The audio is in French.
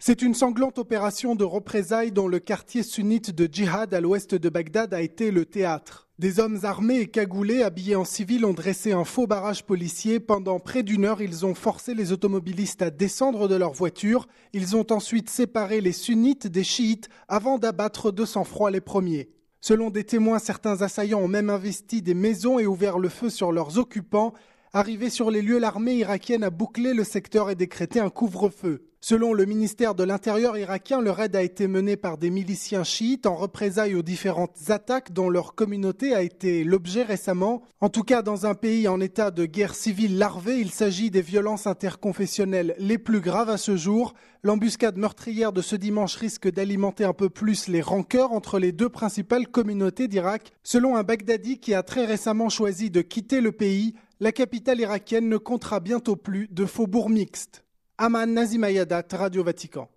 C'est une sanglante opération de représailles dont le quartier sunnite de Djihad à l'ouest de Bagdad a été le théâtre. Des hommes armés et cagoulés, habillés en civil, ont dressé un faux barrage policier. Pendant près d'une heure, ils ont forcé les automobilistes à descendre de leur voiture. Ils ont ensuite séparé les sunnites des chiites avant d'abattre de sang-froid les premiers. Selon des témoins, certains assaillants ont même investi des maisons et ouvert le feu sur leurs occupants. Arrivée sur les lieux, l'armée irakienne a bouclé le secteur et décrété un couvre-feu. Selon le ministère de l'Intérieur irakien, le raid a été mené par des miliciens chiites en représailles aux différentes attaques dont leur communauté a été l'objet récemment. En tout cas, dans un pays en état de guerre civile larvée, il s'agit des violences interconfessionnelles les plus graves à ce jour. L'embuscade meurtrière de ce dimanche risque d'alimenter un peu plus les rancœurs entre les deux principales communautés d'Irak. Selon un Bagdadi qui a très récemment choisi de quitter le pays, la capitale irakienne ne comptera bientôt plus de faubourgs mixtes. Amman, Nazim Ayadat, Radio Vatican.